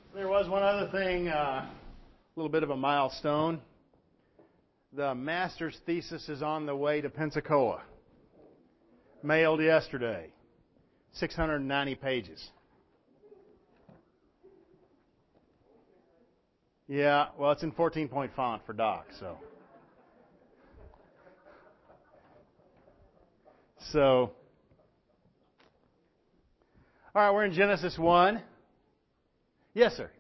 There was one other thing, a little bit of a milestone. The master's thesis is on the way to Pensacola. Mailed yesterday. 690 pages. Yeah, well, it's in 14-point font for Doc, so. All right, we're in Genesis 1. Yes, sir.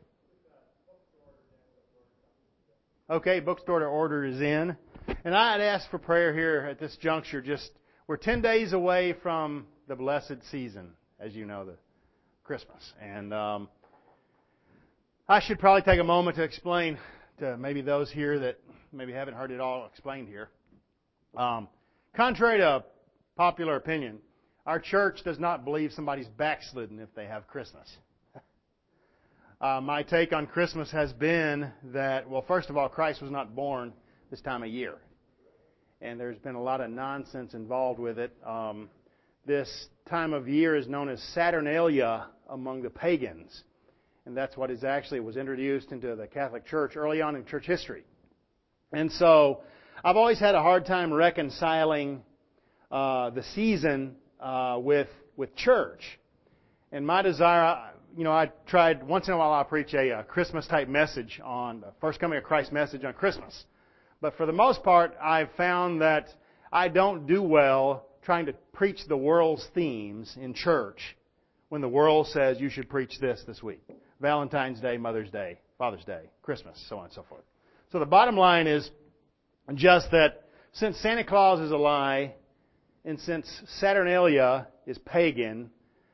Okay, bookstore order is in. And I'd ask for prayer here at this juncture. We're 10 days away from the blessed season, as you know, the Christmas. And I should probably take a moment to explain to maybe those here that maybe haven't heard it all explained here. Contrary to popular opinion, our church does not believe somebody's backslidden if they have Christmas. My take on Christmas has been that, well, first of all, Christ was not born this time of year. And there's been a lot of nonsense involved with it. This time of year is known as Saturnalia among the pagans. And that's what was introduced into the Catholic Church early on in church history. And so I've always had a hard time reconciling the season with church. And my desire, I tried, once in a while I'll preach a Christmas-type message on the First Coming of Christ message on Christmas. But for the most part, I've found that I don't do well trying to preach the world's themes in church when the world says you should preach this week. Valentine's Day, Mother's Day, Father's Day, Christmas, so on and so forth. So the bottom line is just that since Santa Claus is a lie and since Saturnalia is pagan,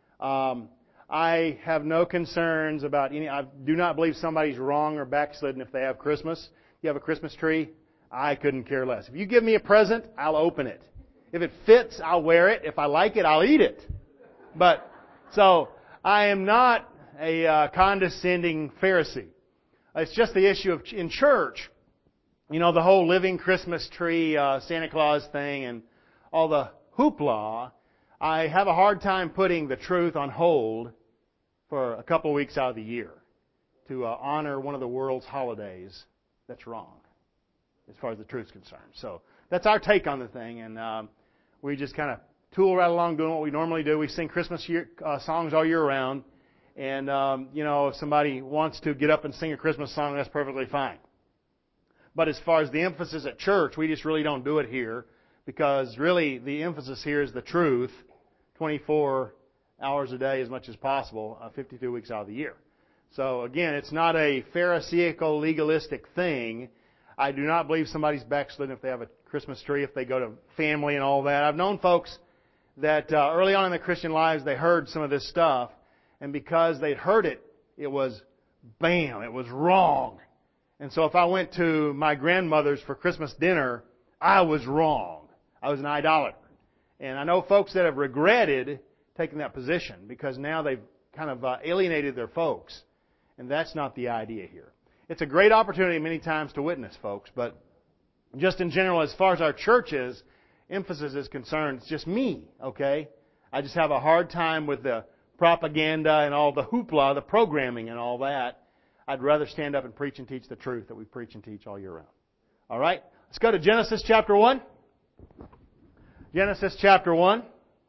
I have no concerns about I do not believe somebody's wrong or backslidden if they have Christmas. You have a Christmas tree, I couldn't care less. If you give me a present, I'll open it. If it fits, I'll wear it. If I like it, I'll eat it. So I am not a condescending Pharisee. It's just the issue of in church, the whole living Christmas tree, Santa Claus thing and all the hoopla. I have a hard time putting the truth on hold for a couple of weeks out of the year to honor one of the world's holidays that's wrong as far as the truth's concerned. So that's our take on the thing, and we just kind of tool right along doing what we normally do. We sing Christmas songs all year round, and if somebody wants to get up and sing a Christmas song, that's perfectly fine. But as far as the emphasis at church, we just really don't do it here because really the emphasis here is the truth 24 hours a day as much as possible, 52 weeks out of the year. So again, it's not a Pharisaical, legalistic thing. I do not believe somebody's backslidden if they have a Christmas tree, if they go to family and all that. I've known folks that early on in their Christian lives, they heard some of this stuff, and because they'd heard it, it was bam, it was wrong. And so if I went to my grandmother's for Christmas dinner, I was wrong. I was an idolater. And I know folks that have regretted taking that position because now they've kind of alienated their folks. And that's not the idea here. It's a great opportunity many times to witness, folks, but just in general, as far as our church's emphasis is concerned, it's just me, okay? I just have a hard time with the propaganda and all the hoopla, the programming and all that. I'd rather stand up and preach and teach the truth that we preach and teach all year round. All right? Let's go to Genesis chapter 1. Genesis chapter 1.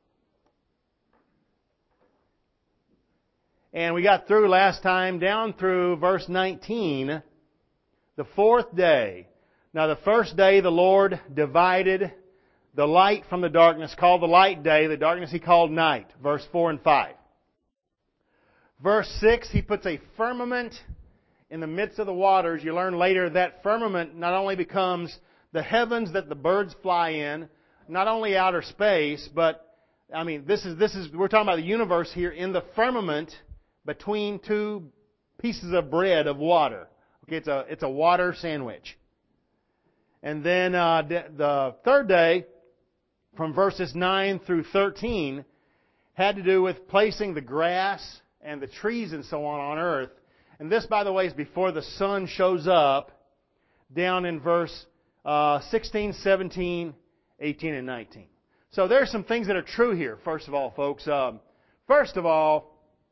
And we got through last time down through verse 19, the fourth day. Now the first day the Lord divided the light from the darkness, called the light day, the darkness He called night. Verse 4 and 5. Verse 6, He puts a firmament in the midst of the waters. You learn later that firmament not only becomes the heavens that the birds fly in, not only outer space, but, we're talking about the universe here in the firmament between two pieces of bread of water. Okay, it's a water sandwich. And then the third day, from verses 9 through 13, had to do with placing the grass and the trees and so on earth. And this, by the way, is before the sun shows up down in verse 16, 17, 18, and 19. So there's some things that are true here, first of all, folks. First of all,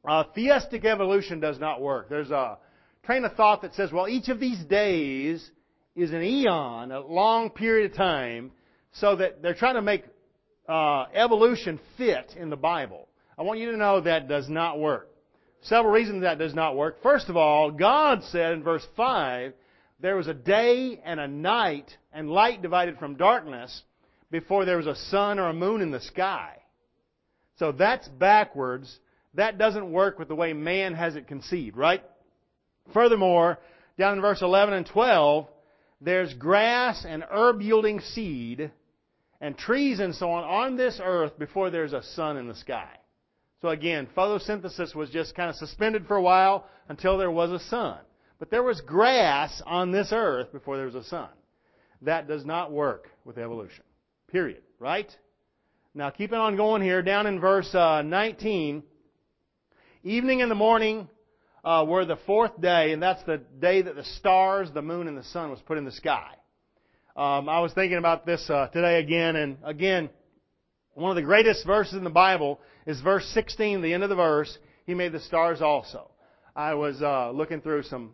Theistic evolution does not work. There's a train of thought that says, well, each of these days is an eon, a long period of time, so that they're trying to make evolution fit in the Bible. I want you to know that does not work. Several reasons that does not work. First of all, God said in verse 5, there was a day and a night, and light divided from darkness, before there was a sun or a moon in the sky. So that's backwards. That doesn't work with the way man has it conceived, right? Furthermore, down in verse 11 and 12, there's grass and herb-yielding seed and trees and so on this earth before there's a sun in the sky. So again, photosynthesis was just kind of suspended for a while until there was a sun. But there was grass on this earth before there was a sun. That does not work with evolution. Period. Right? Now keeping on going here, down in verse 19, evening and the morning were the fourth day, and that's the day that the stars, the moon, and the sun was put in the sky. I was thinking about this today again, and again, one of the greatest verses in the Bible is verse 16, the end of the verse, He made the stars also. I was looking through some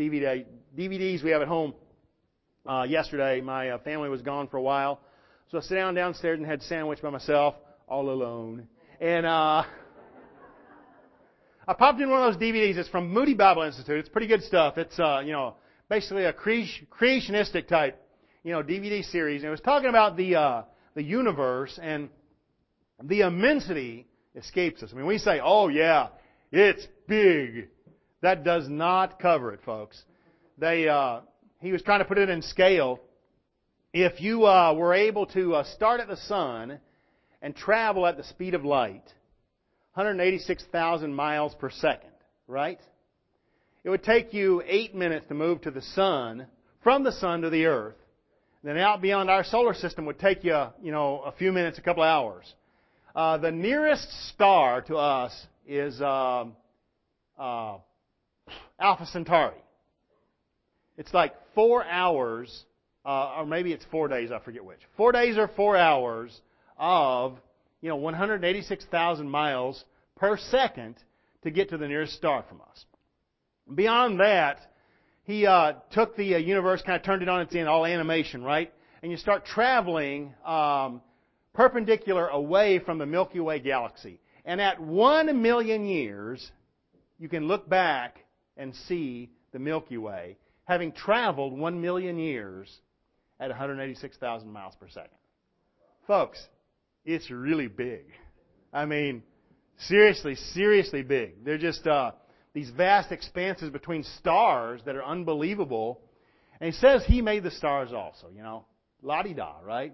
DVDs we have at home yesterday. My family was gone for a while, so I sat down downstairs and had sandwich by myself, all alone. And I popped in one of those DVDs. It's from Moody Bible Institute. It's pretty good stuff. It's basically a creationistic type DVD series. And it was talking about the universe, and the immensity escapes us. I mean, we say, oh yeah, it's big. That does not cover it, folks. He was trying to put it in scale. If you were able to start at the sun and travel at the speed of light, 186,000 miles per second, right? It would take you 8 minutes to move to the sun, from the sun to the earth. Then out beyond our solar system would take you, a few minutes, a couple of hours. The nearest star to us is Alpha Centauri. It's like 4 hours, or maybe it's 4 days, I forget which. 4 days or 4 hours of, 186,000 miles per second to get to the nearest star from us. Beyond that, he took the universe, kind of turned it on its end, all animation, right? And you start traveling perpendicular away from the Milky Way galaxy. And at 1 million years, you can look back and see the Milky Way, having traveled 1 million years at 186,000 miles per second. Folks, it's really big. I mean, seriously big. They're just these vast expanses between stars that are unbelievable. And He says He made the stars also, la-di-da, right?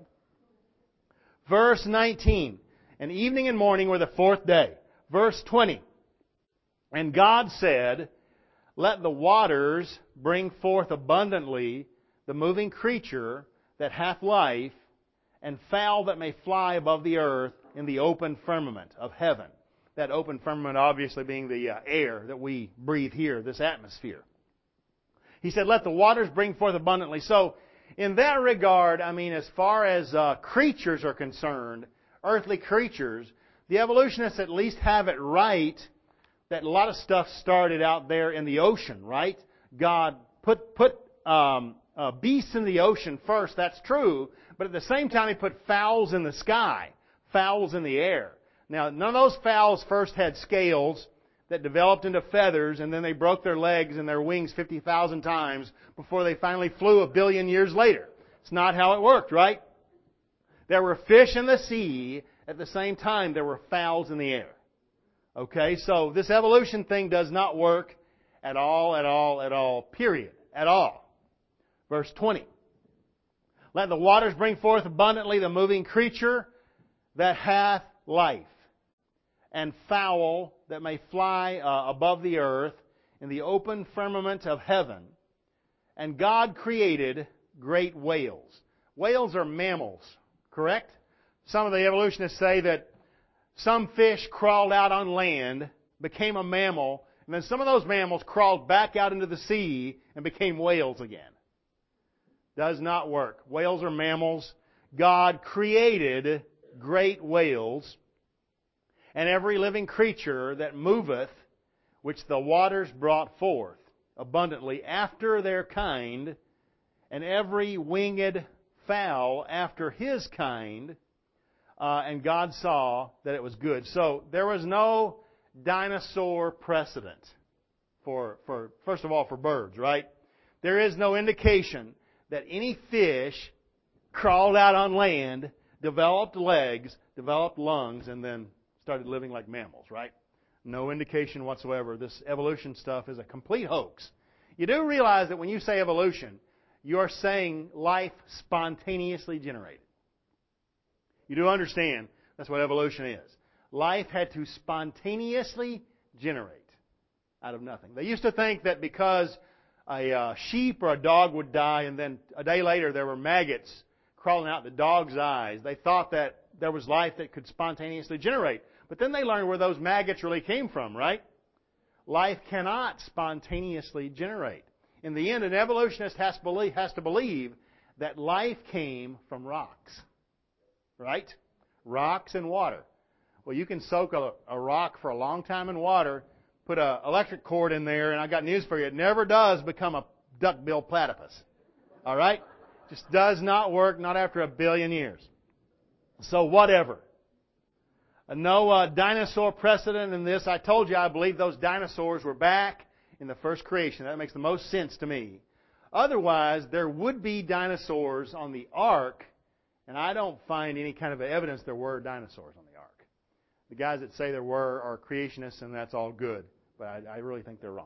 Verse 19, and evening and morning were the fourth day. Verse 20, and God said, let the waters bring forth abundantly the moving creature that hath life, and fowl that may fly above the earth in the open firmament of heaven. That open firmament obviously being the air that we breathe here, this atmosphere. He said, let the waters bring forth abundantly. So, in that regard, as far as creatures are concerned, earthly creatures, the evolutionists at least have it right that a lot of stuff started out there in the ocean, right? God put beasts in the ocean first, that's true, but at the same time He put fowls in the sky, fowls in the air. Now, none of those fowls first had scales that developed into feathers, and then they broke their legs and their wings 50,000 times before they finally flew 1 billion years later. It's not how it worked, right? There were fish in the sea. At the same time, there were fowls in the air. Okay, so this evolution thing does not work at all, period. At all. Verse 20. Let the waters bring forth abundantly the moving creature that hath life, and fowl that may fly above the earth in the open firmament of heaven. And God created great whales. Whales are mammals, correct? Some of the evolutionists say that some fish crawled out on land, became a mammal, and then some of those mammals crawled back out into the sea and became whales again. Does not work. Whales are mammals. God created great whales, and every living creature that moveth which the waters brought forth abundantly after their kind, and every winged fowl after his kind. And God saw that it was good. So there was no dinosaur precedent for first of all, for birds, right? There is no indication that any fish crawled out on land, developed legs, developed lungs, and then started living like mammals, right? No indication whatsoever. This evolution stuff is a complete hoax. You do realize that when you say evolution, you're saying life spontaneously generated. You do understand that's what evolution is. Life had to spontaneously generate out of nothing. They used to think that because a sheep or a dog would die and then a day later there were maggots crawling out the dog's eyes, they thought that there was life that could spontaneously generate. But then they learned where those maggots really came from, right? Life cannot spontaneously generate. In the end, an evolutionist has to believe that life came from rocks. Right? Rocks and water. Well, you can soak a rock for a long time in water, put an electric cord in there, and I got news for you. It never does become a duck-billed platypus. All right? Just does not work, not after 1 billion years. So whatever. No dinosaur precedent in this. I told you I believe those dinosaurs were back in the first creation. That makes the most sense to me. Otherwise, there would be dinosaurs on the ark, and I don't find any kind of evidence there were dinosaurs on the ark. The guys that say there were are creationists, and that's all good. But I really think they're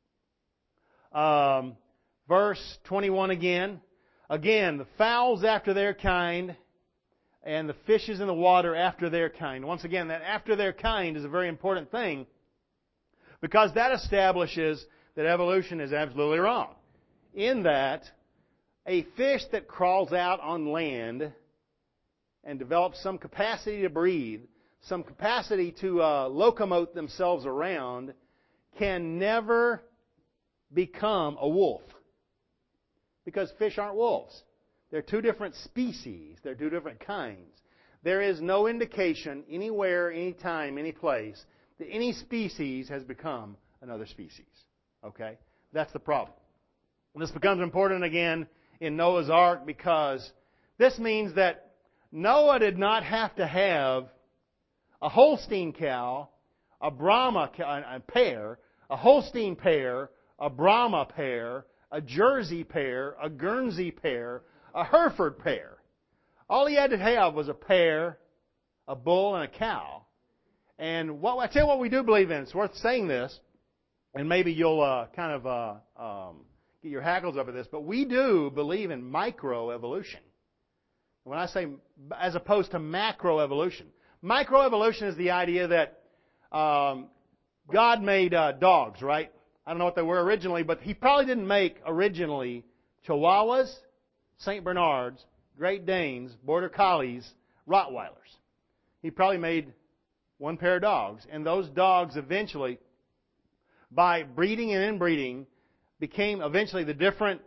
wrong. Verse 21 again. Again, the fowls after their kind, and the fishes in the water after their kind. Once again, that after their kind is a very important thing, because that establishes that evolution is absolutely wrong. In that, a fish that crawls out on land and develops some capacity to breathe, some capacity to locomote themselves around, can never become a wolf. Because fish aren't wolves. They're two different species. They're two different kinds. There is no indication anywhere, anytime, any place that any species has become another species. Okay? That's the problem. And this becomes important again in Noah's Ark because this means that Noah did not have to have a Holstein cow, a Brahma pair, a Holstein pair, a Brahma pair, a Jersey pair, a Guernsey pair, a Hereford pair. All he had to have was a pair, a bull, and a cow. And I tell you what we do believe in. It's worth saying this, and maybe you'll get your hackles up at this, but we do believe in microevolution. When I say as opposed to macroevolution. Microevolution is the idea that God made dogs, right? I don't know what they were originally, but He probably didn't make originally Chihuahuas, St. Bernards, Great Danes, Border Collies, Rottweilers. He probably made one pair of dogs. And those dogs eventually, by breeding and inbreeding, became eventually the different,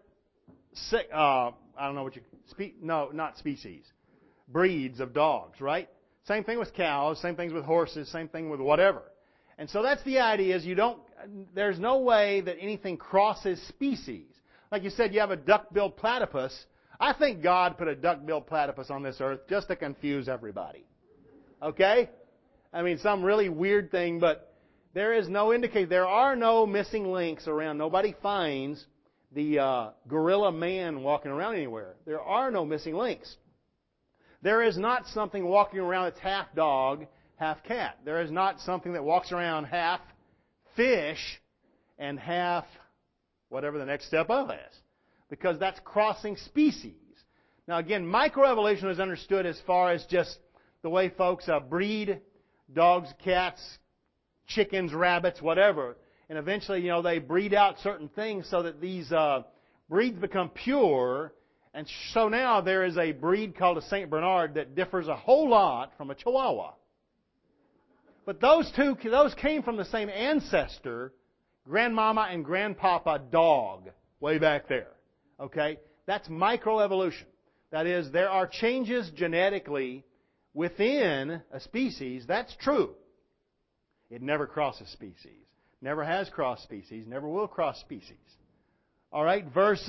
breeds of dogs, right? Same thing with cows, same things with horses, same thing with whatever. And so that's the idea is there's no way that anything crosses species. Like you said, you have a duck-billed platypus. I think God put a duck-billed platypus on this earth just to confuse everybody. Okay? I mean, some really weird thing, but there is no indication. There are no missing links around. Nobody finds the gorilla man walking around anywhere. There are no missing links. There is not something walking around that's half dog, half cat. There is not something that walks around half fish and half whatever the next step up is. Because that's crossing species. Now again, microevolution is understood as far as just the way folks breed dogs, cats, chickens, rabbits, whatever. And eventually, they breed out certain things so that these breeds become pure. And so now there is a breed called a St. Bernard that differs a whole lot from a Chihuahua. But those came from the same ancestor, grandmama and grandpapa dog, way back there. Okay? That's microevolution. That is, there are changes genetically within a species. That's true. It never crosses species. Never has crossed species. Never will cross species. All right, verse,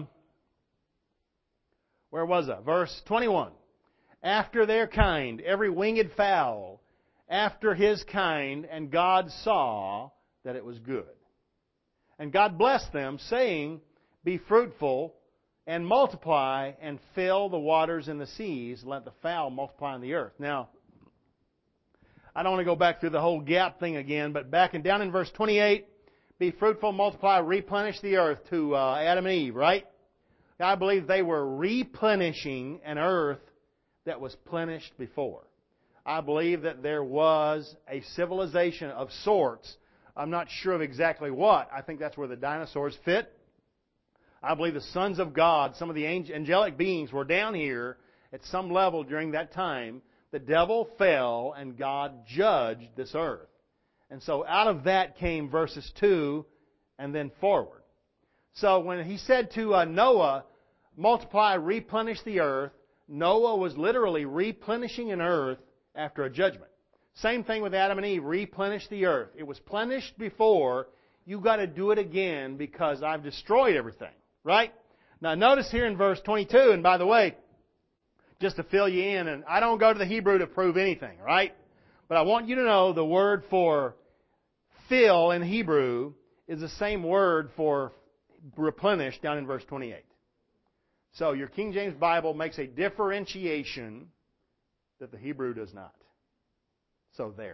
where was I? Verse 21. After their kind, every winged fowl, after his kind, and God saw that it was good. And God blessed them, saying, be fruitful, and multiply, and fill the waters in the seas, let the fowl multiply on the earth. Now, I don't want to go back through the whole gap thing again, but down in verse 28, be fruitful, multiply, replenish the earth to Adam and Eve, right? I believe they were replenishing an earth that was plenished before. I believe that there was a civilization of sorts. I'm not sure of exactly what. I think that's where the dinosaurs fit. I believe the sons of God, some of the angelic beings, were down here at some level during that time. The devil fell and God judged this earth. And so out of that came verses 2 and then forward. So when he said to Noah, multiply, replenish the earth, Noah was literally replenishing an earth after a judgment. Same thing with Adam and Eve, replenish the earth. It was plenished before. You've got to do it again because I've destroyed everything. Right? Now notice here in verse 22, and by the way, just to fill you in, and I don't go to the Hebrew to prove anything, right? But I want you to know the word for fill in Hebrew is the same word for replenish down in verse 28. So your King James Bible makes a differentiation that the Hebrew does not. So there.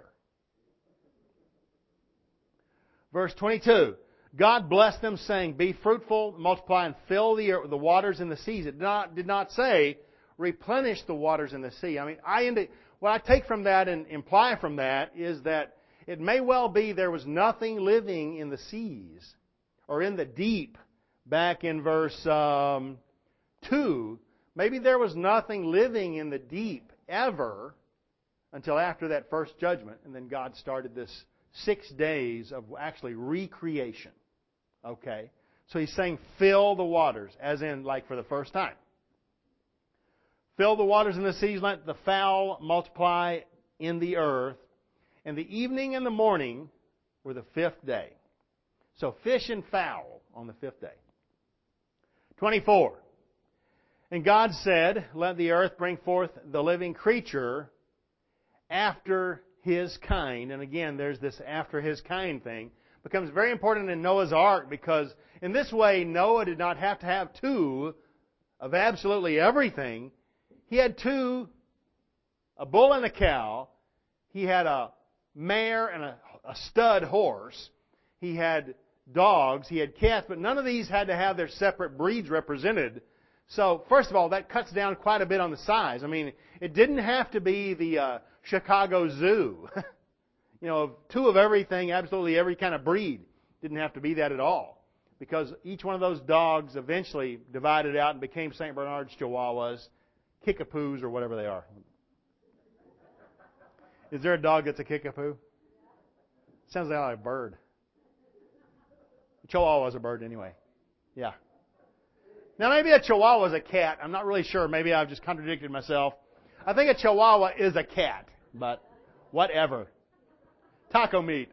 Verse 22. God blessed them, saying, be fruitful, multiply, and fill the waters in the seas. It did not say, replenish the waters in the sea. I mean, what I take from that and imply from that is that it may well be there was nothing living in the seas or in the deep back in verse 2. Maybe there was nothing living in the deep ever until after that first judgment. And then God started this 6 days of actually recreation. Okay? So he's saying fill the waters, as in like for the first time. Fill the waters in the seas, let the fowl multiply in the earth. And the evening and the morning were the 5th day. So fish and fowl on the 5th day. 24. And God said, let the earth bring forth the living creature after his kind. And again, there's this after his kind thing. Becomes very important in Noah's Ark because in this way, Noah did not have to have 2 of absolutely everything. He had 2, a bull and a cow. He had a mare and a stud horse. He had dogs. He had cats, but none of these had to have their separate breeds represented. So, first of all, that cuts down quite a bit on the size. I mean, it didn't have to be the Chicago Zoo. 2 of everything, absolutely every kind of breed. Didn't have to be that at all. Because each one of those dogs eventually divided out and became St. Bernard's Chihuahuas, Kickapoos, or whatever they are. Is there a dog that's a Kickapoo? Sounds like a bird. A Chihuahua is a bird anyway. Yeah. Now maybe a Chihuahua is a cat. I'm not really sure. Maybe I've just contradicted myself. I think a Chihuahua is a cat, but whatever. Taco meat.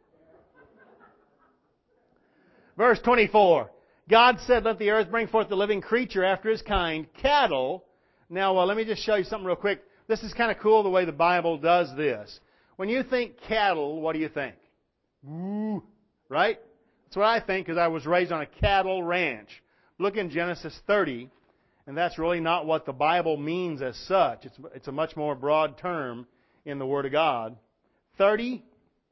Verse 24. God said, let the earth bring forth the living creature after his kind, cattle. Now, let me just show you something real quick. This is kind of cool the way the Bible does this. When you think cattle, what do you think? Ooh, right? That's what I think because I was raised on a cattle ranch. Look in Genesis 30, and that's really not what the Bible means as such. It's a much more broad term in the Word of God. 32.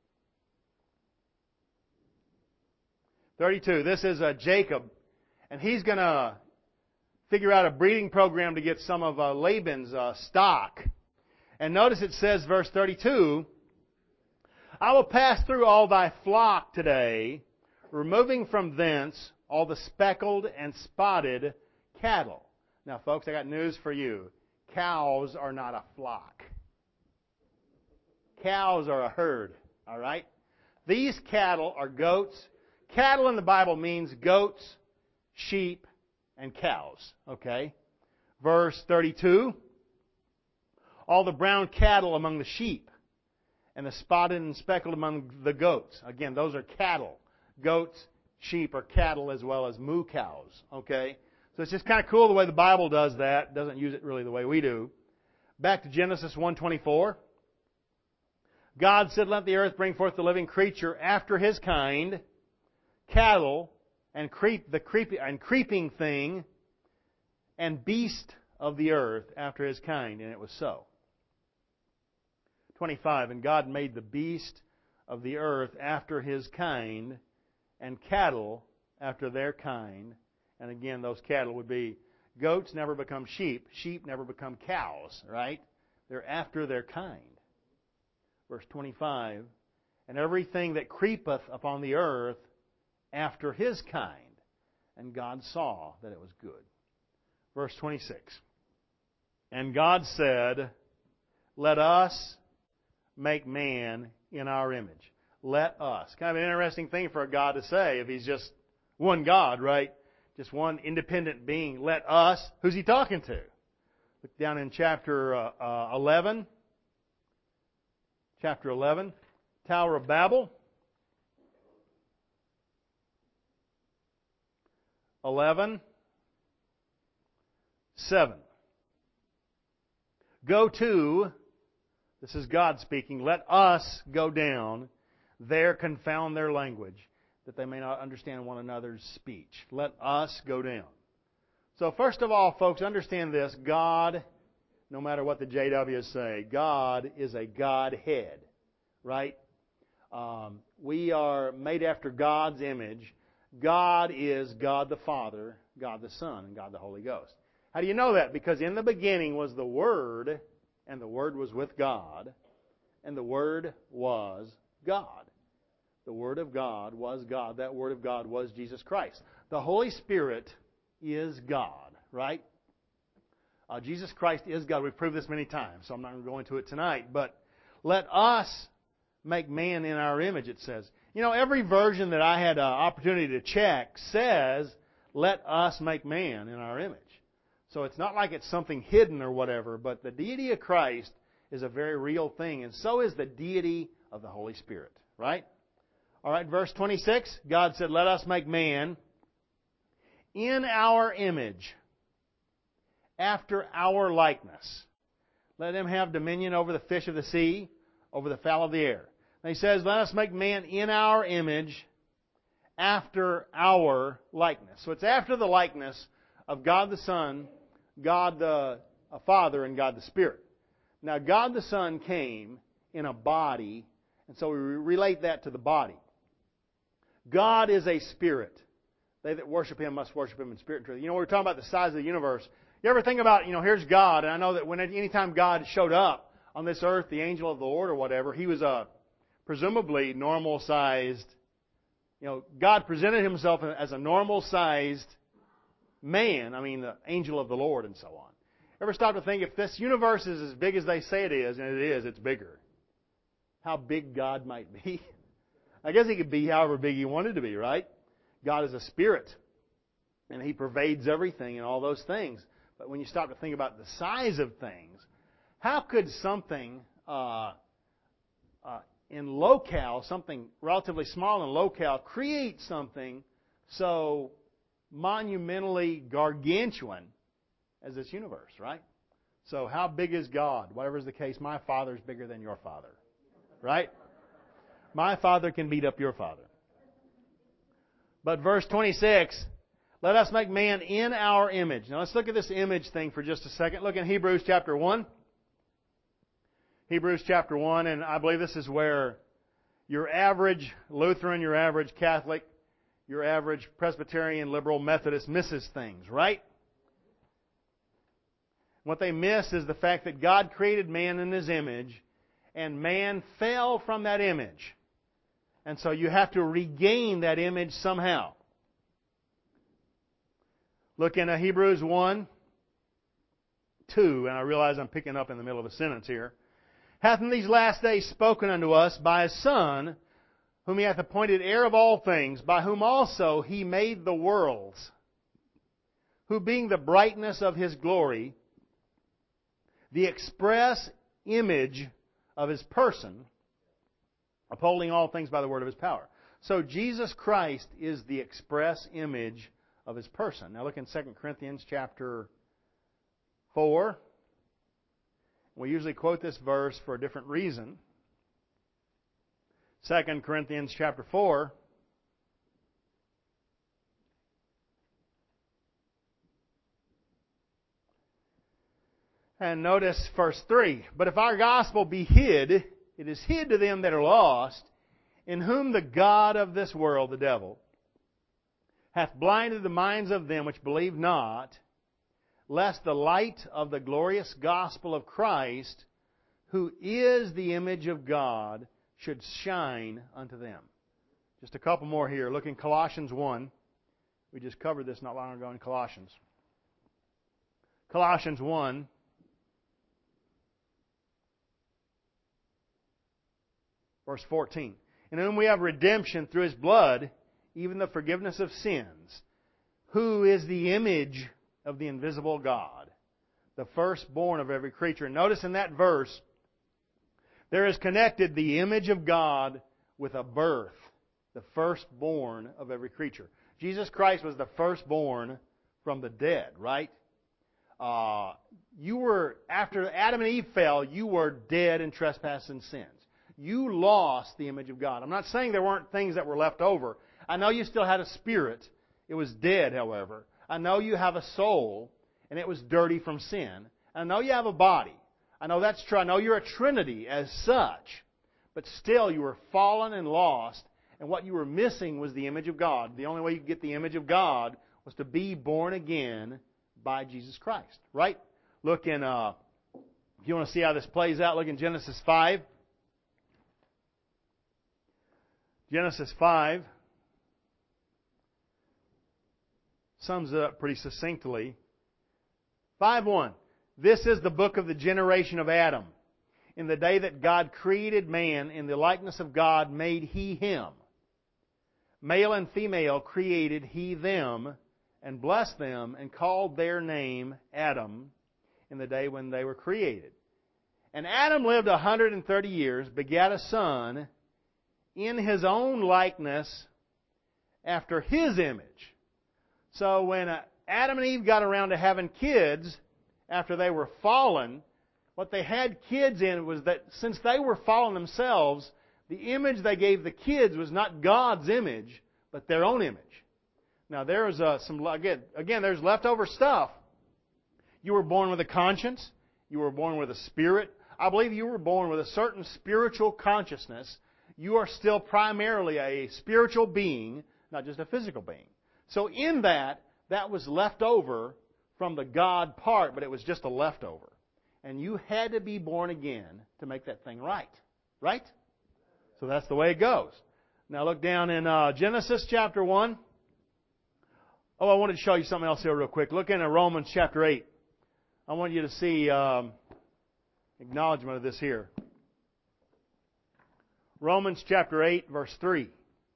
This is Jacob, and he's going to figure out a breeding program to get some of Laban's stock. And notice it says, verse 32, I will pass through all thy flock today, removing from thence all the speckled and spotted cattle. Now, folks, I got news for you. Cows are not a flock. Cows are a herd, all right? These cattle are goats. Cattle in the Bible means goats, sheep, and cows, okay? Verse 32, all the brown cattle among the sheep, and the spotted and speckled among the goats. Again, those are cattle. Goats, sheep are cattle as well as moo cows. Okay? So it's just kind of cool the way the Bible does that. It doesn't use it really the way we do. Back to Genesis 1:24. God said, "Let the earth bring forth the living creature after his kind, cattle, and creeping thing, and beast of the earth after his kind." And it was so. 25. And God made the beast of the earth after his kind, and cattle after their kind. And again, those cattle would be goats never become sheep. Sheep never become cows, right? They're after their kind. Verse 25. And everything that creepeth upon the earth after his kind. And God saw that it was good. Verse 26. And God said, "Let us make man in our image." Let us. Kind of an interesting thing for a God to say if he's just one God, right? Just one independent being. Let us. Who's he talking to? Look down in chapter 11. Chapter 11. Tower of Babel. 11:7. Go to, this is God speaking, let us go down, there confound their language, that they may not understand one another's speech. Let us go down. So first of all, folks, understand this. God, no matter what the JWs say, God is a Godhead, right? We are made after God's image. God is God the Father, God the Son, and God the Holy Ghost. How do you know that? Because in the beginning was the Word, and the Word was with God, and the Word was God. The Word of God was God. That Word of God was Jesus Christ. The Holy Spirit is God, right? Jesus Christ is God. We've proved this many times, so I'm not going to go into it tonight. But let us make man in our image, it says. You know, every version that I had an opportunity to check says, let us make man in our image. So it's not like it's something hidden or whatever, but the deity of Christ is a very real thing, and so is the deity of the Holy Spirit, right? All right, verse 26, God said, "Let us make man in our image, after our likeness. Let him have dominion over the fish of the sea, over the fowl of the air." And he says, "Let us make man in our image, after our likeness." So it's after the likeness of God the Son, God the Father, and God the Spirit. Now, God the Son came in a body, and so we relate that to the body. God is a spirit. They that worship Him must worship Him in spirit and truth. You know, we were talking about the size of the universe. You ever think about, here's God, and I know that anytime God showed up on this earth, the angel of the Lord or whatever, He was a presumably normal-sized, God presented Himself as a normal-sized man, the angel of the Lord and so on. Ever stop to think, if this universe is as big as they say it is, and it is, it's bigger, how big God might be? I guess He could be however big He wanted to be, right? God is a spirit, and He pervades everything and all those things. But when you stop to think about the size of things, how could something in locale, something relatively small in locale, create something so monumentally gargantuan as this universe, right? So how big is God? Whatever is the case, my Father is bigger than your Father, right? My Father can beat up your Father. But verse 26, let us make man in our image. Now let's look at this image thing for just a second. Look in Hebrews chapter 1. Hebrews chapter 1, and I believe this is where your average Lutheran, your average Catholic, your average Presbyterian, Liberal, Methodist misses things, right? What they miss is the fact that God created man in His image, and man fell from that image. And so you have to regain that image somehow. Look in Hebrews 1, 2, and I realize I'm picking up in the middle of a sentence here. Hath in these last days spoken unto us by His Son, whom He hath appointed heir of all things, by whom also He made the worlds, who being the brightness of His glory, the express image of His person, upholding all things by the word of His power. So Jesus Christ is the express image of His person. Now look in 2 Corinthians chapter 4. We usually quote this verse for a different reason. 2 Corinthians chapter 4. And notice verse 3. But if our gospel be hid, it is hid to them that are lost, in whom the God of this world, the devil, hath blinded the minds of them which believe not, lest the light of the glorious gospel of Christ, who is the image of God, should shine unto them. Just a couple more here. Look in Colossians 1. We just covered this not long ago in Colossians. Colossians 1. Verse 14. In whom we have redemption through His blood, even the forgiveness of sins, who is the image of the invisible God, the firstborn of every creature. Notice in that verse, there is connected the image of God with a birth, the firstborn of every creature. Jesus Christ was the firstborn from the dead, right? After Adam and Eve fell, you were dead in trespass and sins. You lost the image of God. I'm not saying there weren't things that were left over. I know you still had a spirit. It was dead, however. I know you have a soul, and it was dirty from sin. I know you have a body. I know that's true. I know you're a Trinity as such. But still, you were fallen and lost, and what you were missing was the image of God. The only way you could get the image of God was to be born again by Jesus Christ. Right? Look in, if you want to see how this plays out, look in Genesis 5. Genesis 5 sums it up pretty succinctly. 5:1. This is the book of the generation of Adam. In the day that God created man, in the likeness of God made He him. Male and female created He them, and blessed them, and called their name Adam in the day when they were created. And Adam lived 130 years, begat a son, in his own likeness, after his image. So when Adam and Eve got around to having kids, after they were fallen, what they had kids in was that since they were fallen themselves, the image they gave the kids was not God's image, but their own image. Now there's there's leftover stuff. You were born with a conscience. You were born with a spirit. I believe you were born with a certain spiritual consciousness. You are still primarily a spiritual being, not just a physical being. So in that was left over from the God part, but it was just a leftover. And you had to be born again to make that thing right. Right? So that's the way it goes. Now look down in Genesis chapter 1. Oh, I wanted to show you something else here real quick. Look in Romans chapter 8. I want you to see acknowledgement of this here. Romans chapter 8, verse 3.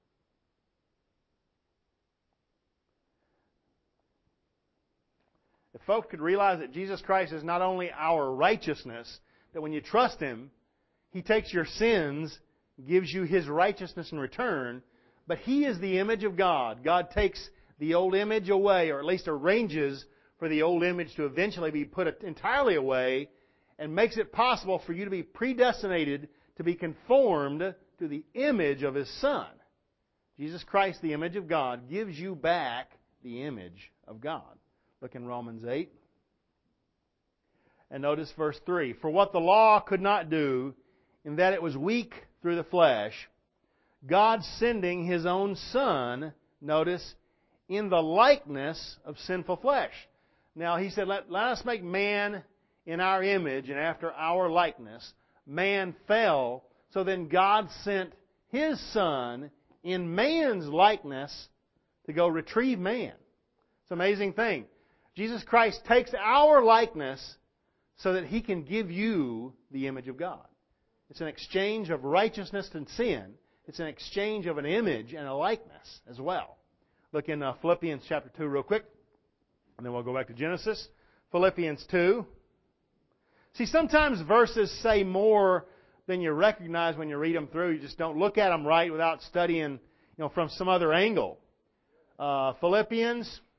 If folks could realize that Jesus Christ is not only our righteousness, that when you trust Him, He takes your sins, gives you His righteousness in return, but He is the image of God. God takes the old image away, or at least arranges for the old image to eventually be put entirely away, and makes it possible for you to be predestinated to be conformed to the image of His Son. Jesus Christ, the image of God, gives you back the image of God. Look in Romans 8. And notice verse 3. For what the law could not do, in that it was weak through the flesh, God sending His own Son, notice, in the likeness of sinful flesh. Now, He said, let us make man in our image and after our likeness. Man fell, so then God sent His Son in man's likeness to go retrieve man. It's an amazing thing. Jesus Christ takes our likeness so that He can give you the image of God. It's an exchange of righteousness and sin. It's an exchange of an image and a likeness as well. Look in Philippians chapter 2 real quick, and then we'll go back to Genesis. Philippians 2. See, sometimes verses say more then you recognize when you read them through. You just don't look at them right without studying, from some other angle. Philippians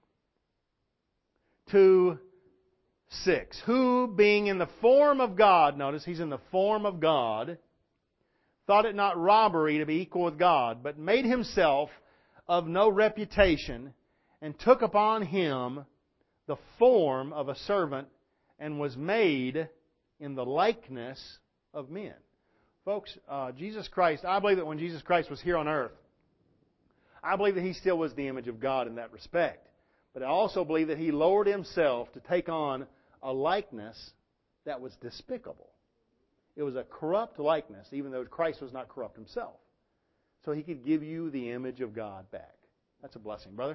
2:6. Who, being in the form of God, notice he's in the form of God, thought it not robbery to be equal with God, but made himself of no reputation, and took upon him the form of a servant, and was made in the likeness of men. Folks, Jesus Christ, I believe that when Jesus Christ was here on earth, I believe that He still was the image of God in that respect. But I also believe that He lowered Himself to take on a likeness that was despicable. It was a corrupt likeness, even though Christ was not corrupt Himself. So He could give you the image of God back. That's a blessing, brother.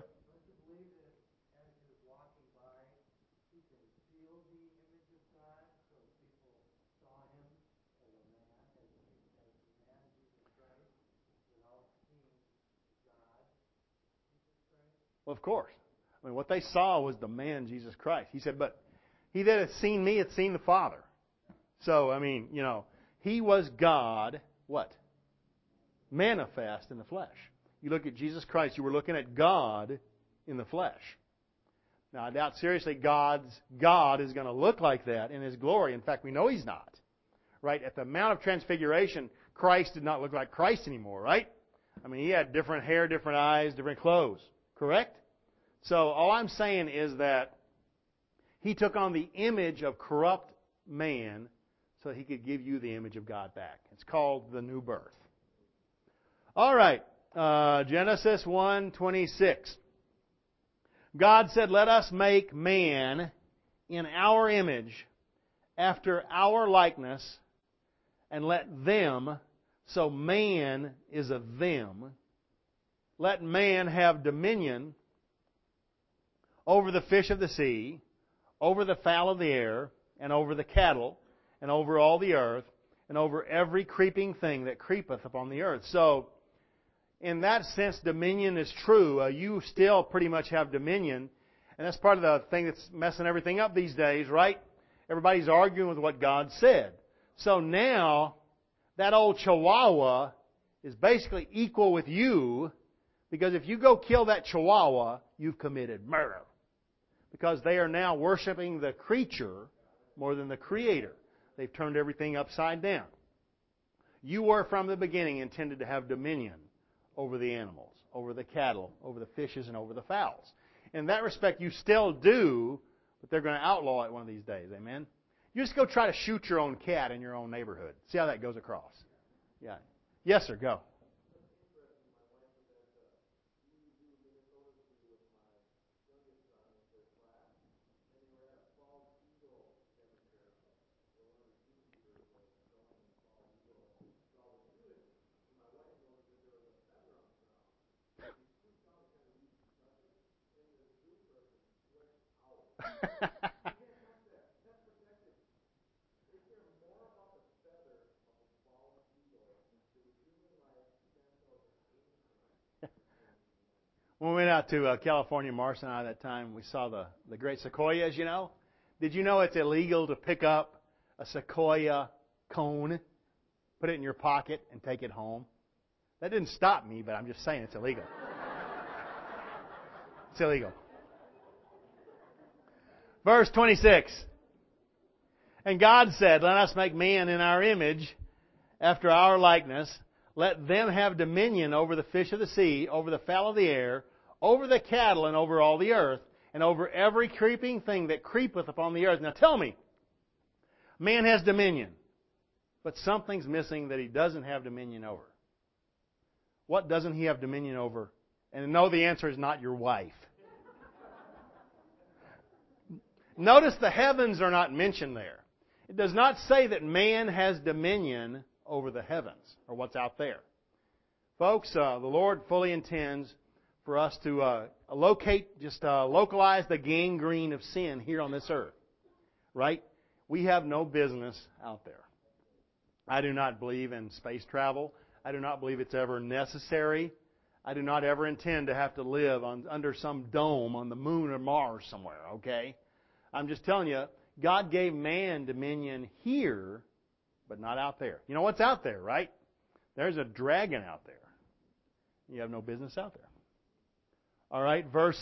Well, of course. I mean, what they saw was the man, Jesus Christ. He said, but he that hath seen me hath seen the Father. So, I mean, He was God, what? Manifest in the flesh. You look at Jesus Christ, you were looking at God in the flesh. Now, I doubt seriously God is going to look like that in His glory. In fact, we know He's not. Right? At the Mount of Transfiguration, Christ did not look like Christ anymore, right? I mean, He had different hair, different eyes, different clothes. Correct? So all I'm saying is that He took on the image of corrupt man so that He could give you the image of God back. It's called the new birth. All right. Genesis 1:26. God said, let us make man in our image, after our likeness, and let them, so man is a them, let man have dominion over the fish of the sea, over the fowl of the air, and over the cattle, and over all the earth, and over every creeping thing that creepeth upon the earth. So, in that sense, dominion is true. You still pretty much have dominion. And that's part of the thing that's messing everything up these days, right? Everybody's arguing with what God said. So now, that old chihuahua is basically equal with you, because if you go kill that chihuahua, you've committed murder. Because they are now worshiping the creature more than the Creator. They've turned everything upside down. You were from the beginning intended to have dominion over the animals, over the cattle, over the fishes, and over the fowls. In that respect, you still do, but they're going to outlaw it one of these days. Amen? You just go try to shoot your own cat in your own neighborhood. See how that goes across. Yeah. Yes, sir. Go. When we went out to California, Marcia and I, that time, we saw the great sequoias, Did you know it's illegal to pick up a sequoia cone, put it in your pocket, and take it home? That didn't stop me, but I'm just saying it's illegal. It's illegal. Verse 26. And God said, let us make man in our image, after our likeness. Let them have dominion over the fish of the sea, over the fowl of the air, over the cattle, and over all the earth, and over every creeping thing that creepeth upon the earth. Now tell me, man has dominion, but something's missing that he doesn't have dominion over. What doesn't he have dominion over? And no, the answer is not your wife. Notice the heavens are not mentioned there. It does not say that man has dominion over the heavens or what's out there. Folks, the Lord fully intends for us to localize the gangrene of sin here on this earth. Right? We have no business out there. I do not believe in space travel. I do not believe it's ever necessary. I do not ever intend to have to live under some dome on the moon or Mars somewhere, okay? I'm just telling you, God gave man dominion here but not out there. You know what's out there, right? There's a dragon out there. You have no business out there. All right, verse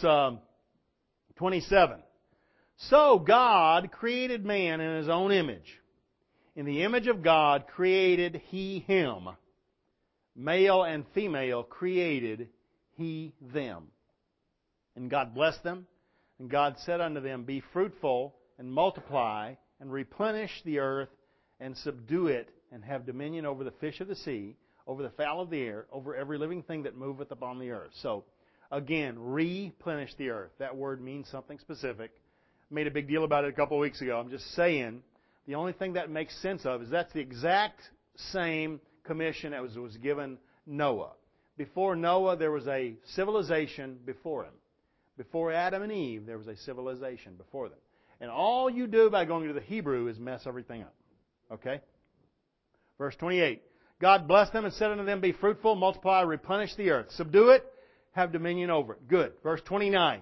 27. So God created man in His own image. In the image of God created He him. Male and female created He them. And God blessed them. And God said unto them, Be fruitful and multiply and replenish the earth and subdue it and have dominion over the fish of the sea, over the fowl of the air, over every living thing that moveth upon the earth. So, again, replenish the earth. That word means something specific. Made a big deal about it a couple of weeks ago. I'm just saying, the only thing that makes sense of is that's the exact same commission that was given Noah. Before Noah, there was a civilization before him. Before Adam and Eve, there was a civilization before them. And all you do by going to the Hebrew is mess everything up. Okay? Verse 28. God blessed them and said unto them, Be fruitful, multiply, replenish the earth. Subdue it, have dominion over it. Good. Verse 29.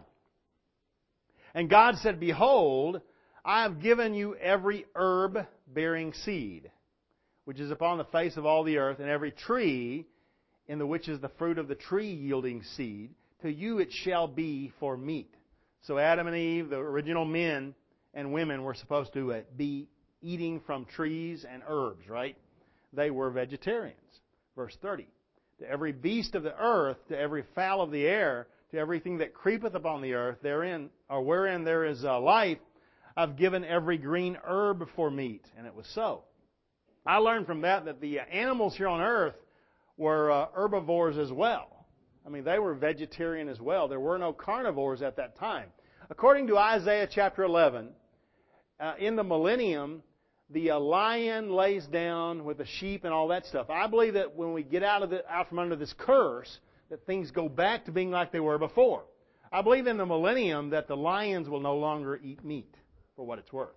And God said, Behold, I have given you every herb bearing seed, which is upon the face of all the earth, and every tree in the which is the fruit of the tree yielding seed. To you it shall be for meat. So Adam and Eve, the original men and women, were supposed to be eating from trees and herbs, right? They were vegetarians. Verse 30. To every beast of the earth, to every fowl of the air, to everything that creepeth upon the earth, therein or wherein there is life, I've given every green herb for meat. And it was so. I learned from that the animals here on earth were herbivores as well. I mean, they were vegetarian as well. There were no carnivores at that time. According to Isaiah chapter 11, in the millennium, the lion lays down with the sheep and all that stuff. I believe that when we get out from under this curse, that things go back to being like they were before. I believe in the millennium that the lions will no longer eat meat, for what it's worth.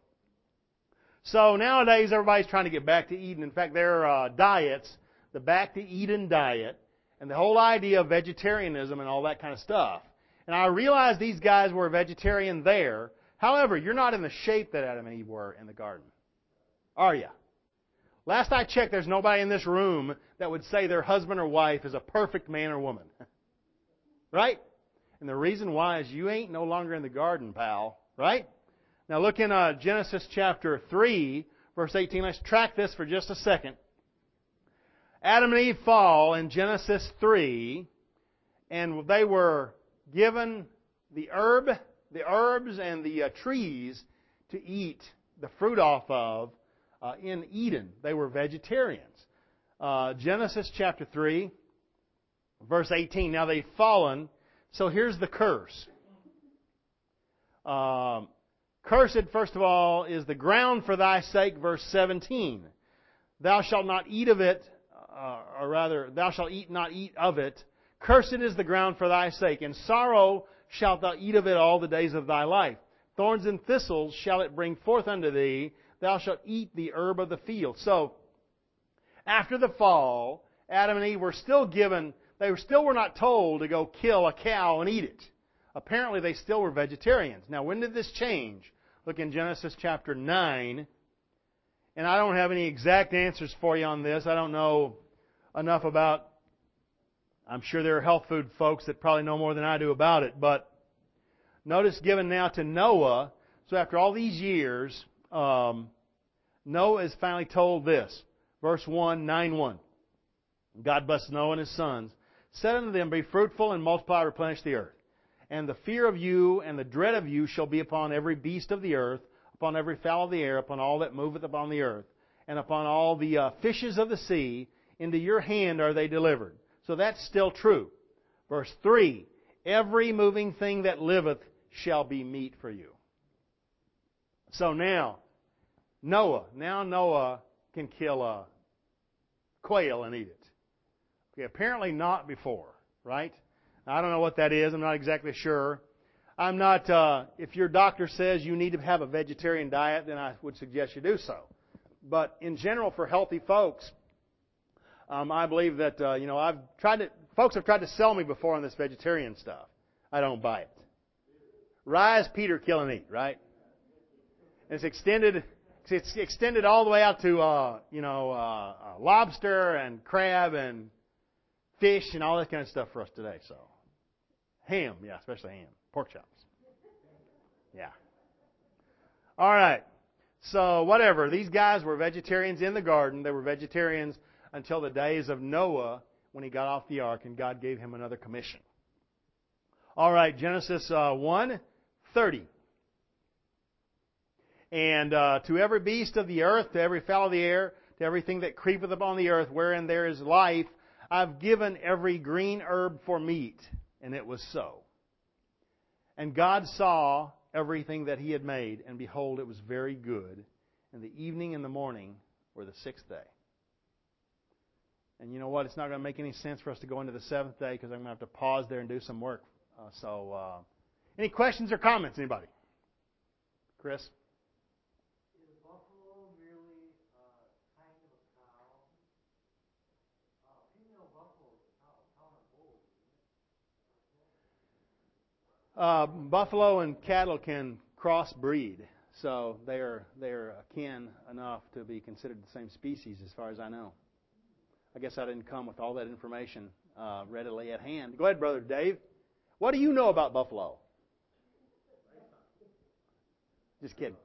So nowadays, everybody's trying to get back to Eden. In fact, there are diets, the Back to Eden diet, and the whole idea of vegetarianism and all that kind of stuff. And I realize these guys were vegetarian there. However, you're not in the shape that Adam and Eve were in the garden. Are you? Last I checked, there's nobody in this room that would say their husband or wife is a perfect man or woman. Right? And the reason why is you ain't no longer in the garden, pal. Right? Now look in Genesis chapter 3, verse 18. Let's track this for just a second. Adam and Eve fall in Genesis 3, and they were given the herbs and the trees to eat the fruit off of in Eden. They were vegetarians. Genesis chapter 3, verse 18. Now they've fallen, so here's the curse. Cursed, first of all, is the ground for thy sake, verse 17. Thou shalt not eat of it, or rather, thou shalt not eat of it. Cursed is the ground for thy sake. In sorrow shalt thou eat of it all the days of thy life. Thorns and thistles shall it bring forth unto thee. Thou shalt eat the herb of the field. So, after the fall, Adam and Eve were still given, they still were not told to go kill a cow and eat it. Apparently they still were vegetarians. Now, when did this change? Look in Genesis chapter 9. And I don't have any exact answers for you on this. I don't know enough about, I'm sure there are health food folks that probably know more than I do about it. But notice given now to Noah. So after all these years, Noah is finally told this. Verse 1, 9:1. God blessed Noah and his sons. Said unto them, Be fruitful and multiply, replenish the earth. And the fear of you and the dread of you shall be upon every beast of the earth, upon every fowl of the air, upon all that moveth upon the earth, and upon all the fishes of the sea. Into your hand are they delivered. So that's still true. Verse 3, Every moving thing that liveth shall be meat for you. So now Noah can kill a quail and eat it. Okay, apparently not before, right? I don't know what that is. I'm not exactly sure. I'm not, if your doctor says you need to have a vegetarian diet, then I would suggest you do so. But in general, for healthy folks, I believe that, folks have tried to sell me before on this vegetarian stuff. I don't buy it. Rise, Peter, kill and eat, right? It's extended It's extended all the way out to, lobster and crab and fish and all that kind of stuff for us today. So, ham, yeah, especially ham. Pork chops. Yeah. All right. So, whatever. These guys were vegetarians in the garden. They were vegetarians until the days of Noah when he got off the ark and God gave him another commission. All right, Genesis 1:30. And to every beast of the earth, to every fowl of the air, to everything that creepeth upon the earth, wherein there is life, I've given every green herb for meat. And it was so. And God saw everything that He had made, and behold, it was very good. And the evening and the morning were the sixth day. And you know what? It's not going to make any sense for us to go into the seventh day because I'm going to have to pause there and do some work. Any questions or comments, anybody? Chris? Is buffalo really kind of a cow? Female buffalo is a cow. Cow and bull. Buffalo and cattle can crossbreed, so they're akin enough to be considered the same species, as far as I know. I guess I didn't come with all that information readily at hand. Go ahead, Brother Dave. What do you know about buffalo? Just kidding.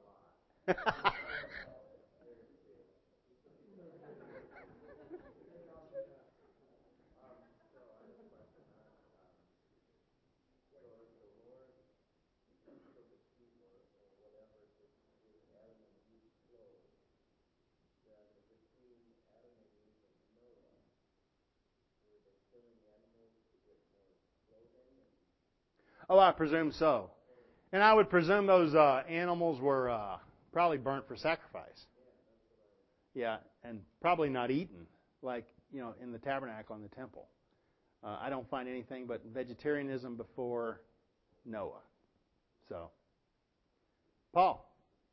Oh, I presume so. And I would presume those animals were probably burnt for sacrifice. Yeah, and probably not eaten, like, in the tabernacle in the temple. I don't find anything but vegetarianism before Noah. So, Paul.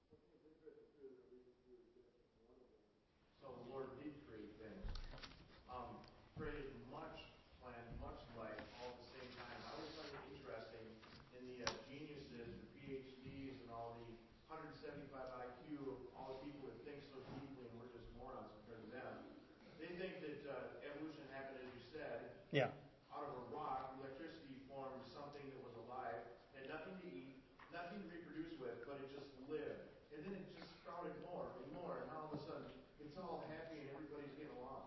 So the Lord did create things. Created much, planned much life all at the same time. I always find it interesting in the geniuses, the PhDs, and all the 175 IQ of all the people that think so deeply, and we're just morons compared to them. They think that evolution happened, as you said, Yeah. out of a rock. Electricity formed something that was alive, had nothing to eat, nothing to reproduce with, but it just lived. And then it just sprouted more and more, and all of a sudden it's all happy and everybody's getting along.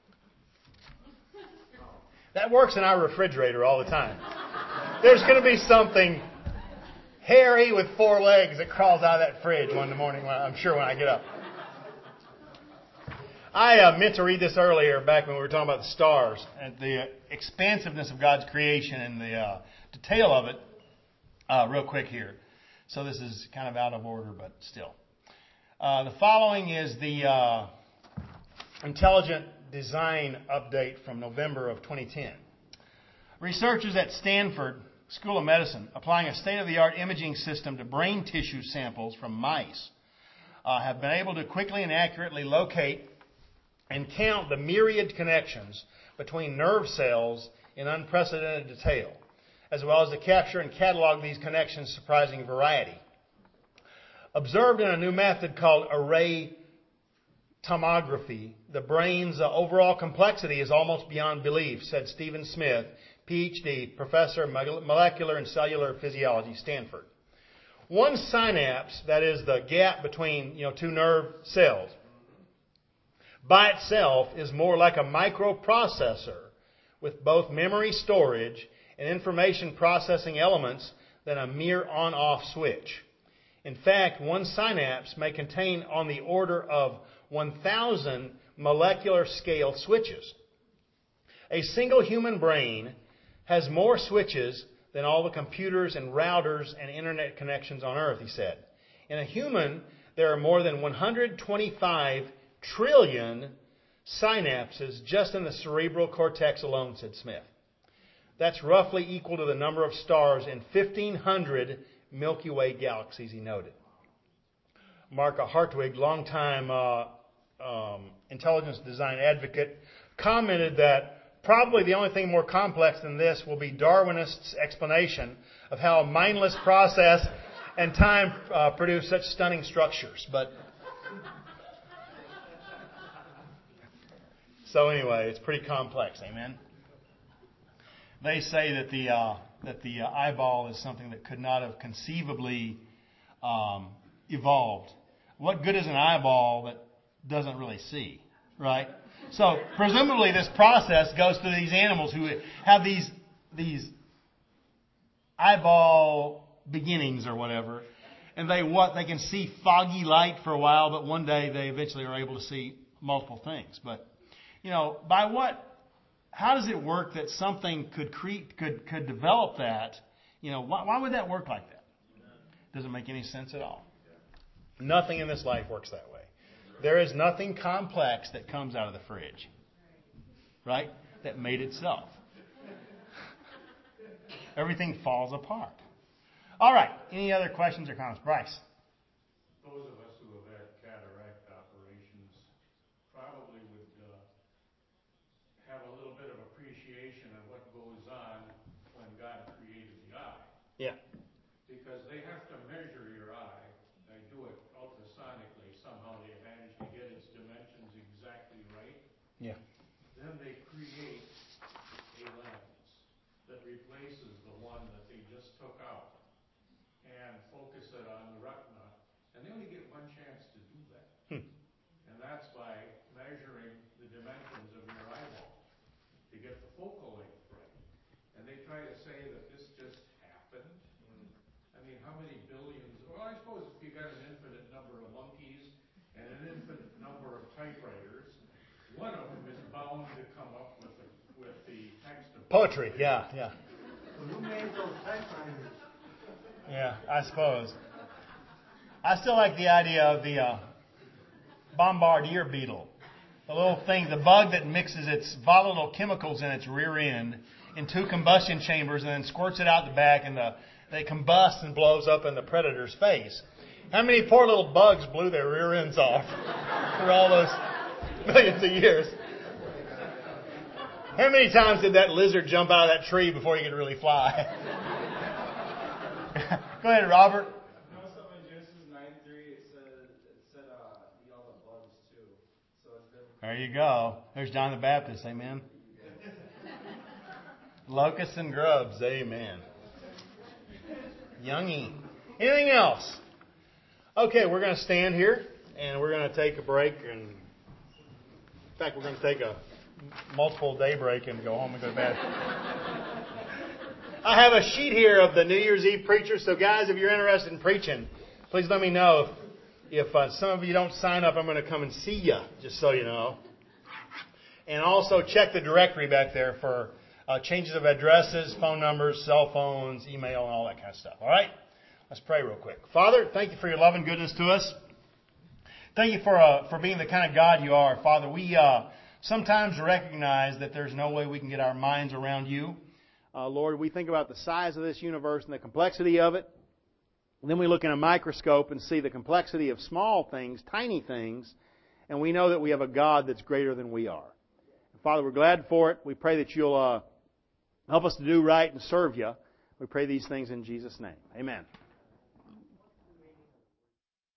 That works in our refrigerator all the time. There's going to be something hairy with 4 legs that crawls out of that fridge one morning, I'm sure, when I get up. I meant to read this earlier, back when we were talking about the stars, and the expansiveness of God's creation and the detail of it, real quick here. So this is kind of out of order, but still. The following is the Intelligent Design update from November of 2010. Researchers at Stanford School of Medicine, applying a state-of-the-art imaging system to brain tissue samples from mice, have been able to quickly and accurately locate and count the myriad connections between nerve cells in unprecedented detail, as well as to capture and catalog these connections' surprising variety. Observed in a new method called array tomography, the brain's overall complexity is almost beyond belief, said Stephen Smith, Ph.D., Professor of Molecular and Cellular Physiology, Stanford. One synapse, that is the gap between 2 nerve cells, by itself is more like a microprocessor with both memory storage and information processing elements than a mere on-off switch. In fact, one synapse may contain on the order of 1,000 molecular scale switches. A single human brain has more switches than all the computers and routers and internet connections on Earth, he said. In a human, there are more than 125 trillion synapses just in the cerebral cortex alone, said Smith. That's roughly equal to the number of stars in 1,500 Milky Way galaxies, he noted. Marka Hartwig, longtime intelligence design advocate, commented that probably the only thing more complex than this will be Darwinists' explanation of how a mindless process and time produce such stunning structures. But So anyway, it's pretty complex. Amen. They say that the eyeball is something that could not have conceivably evolved. What good is an eyeball that doesn't really see, right? So presumably this process goes through these animals who have these eyeball beginnings or whatever, and they can see foggy light for a while, but one day they eventually are able to see multiple things. But how does it work that something could develop that? Why would that work like that? Doesn't make any sense at all. Nothing in this life works that way. There is nothing complex that comes out of the fridge, right? That made itself. Everything falls apart. All right. Any other questions or comments? Bryce. Those of us who have had cataract operations probably would have a little bit of appreciation of what goes on when God created the eye. Yeah. Because they have to measure your eye. They do it ultrasonically. Somehow they manage to get its dimensions exactly right. Yeah. Then they create a lens that replaces the one that they just took out and focus it on the retina. And they only get one chance to do that. And that's by measuring the dimensions of your eyeball to get the focal length right. And they try to say that this just happened. I mean, how many billions? Well, I suppose if you got an infinite number of monkeys and an infinite number of typewriters, one of them is bound to come up with the text of Poetry. Yeah. Well, who made those typewriters? Yeah, I suppose. I still like the idea of the bombardier beetle. The little thing, the bug that mixes its volatile chemicals in its rear end in 2 combustion chambers and then squirts it out the back, and they combust and blows up in the predator's face. How many poor little bugs blew their rear ends off for all those millions of years? How many times did that lizard jump out of that tree before he could really fly? Go ahead, Robert. You know something in Genesis 9:3, it said eat all the bugs too. So it's been. There you go. There's John the Baptist. Amen. Locusts and grubs. Amen. Youngie. Anything else? Okay, we're going to stand here and we're going to take a break. And in fact, we're going to take a multiple day break and go home and go to bed. I have a sheet here of the New Year's Eve preachers. So guys, if you're interested in preaching, please let me know. If some of you don't sign up, I'm going to come and see you, just so you know. And also check the directory back there for changes of addresses, phone numbers, cell phones, email, and all that kind of stuff. All right? Let's pray real quick. Father, thank you for your love and goodness to us. Thank you for being the kind of God you are. Father, we sometimes recognize that there's no way we can get our minds around you. Lord, we think about the size of this universe and the complexity of it. And then we look in a microscope and see the complexity of small things, tiny things, and we know that we have a God that's greater than we are. And Father, we're glad for it. We pray that you'll help us to do right and serve you. We pray these things in Jesus' name. Amen.